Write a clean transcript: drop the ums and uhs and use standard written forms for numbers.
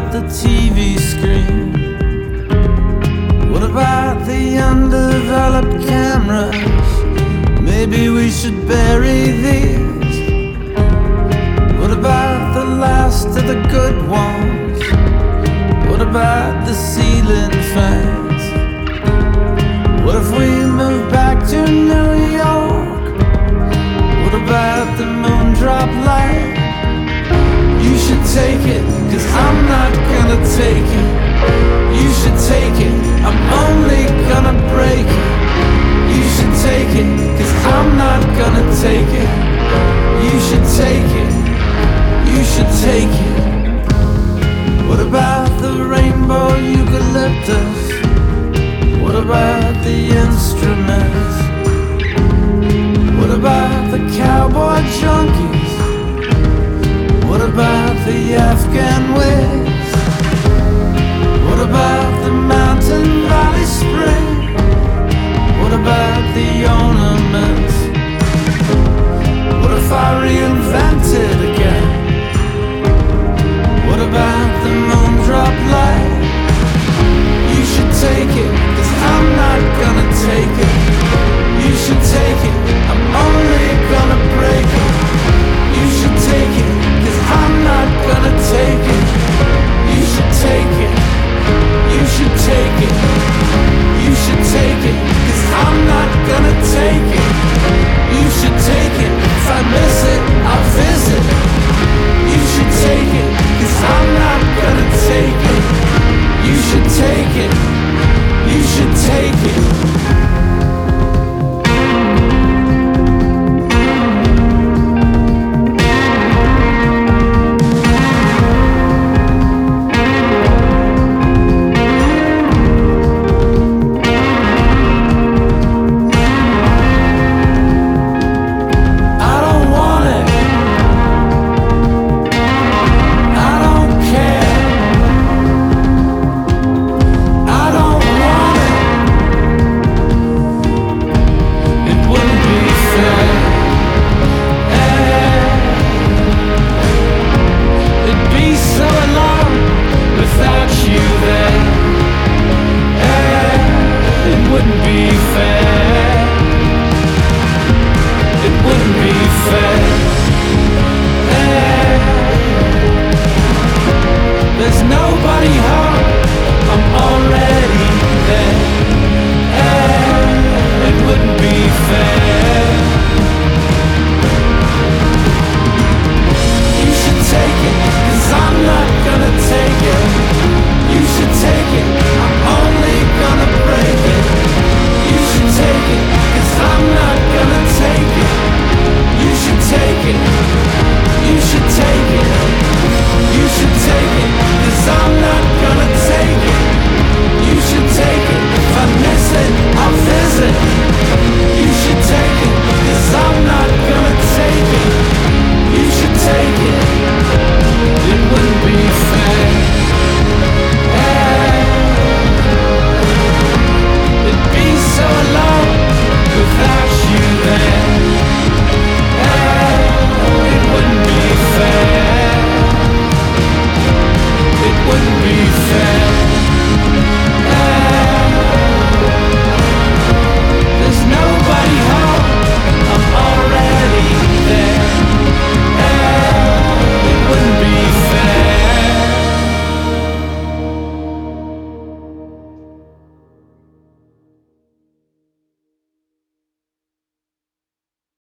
about the TV screen? What about the undeveloped cameras? Maybe we should bury these. What about the last of the good ones? What about the ceiling fans? What if we move back to New York? What about the moon drop light? You should take it, 'cause I'm not gonna take it. You should take it, I'm only gonna break it. You should take it, 'cause I'm not gonna take it. You should take it, you should take it. What about the rainbow eucalyptus? What about the instruments? What about the cowboy junkies? What about the Afghan wigs? What about the Mountain Valley Spring? What about the ornaments? What if I reinvented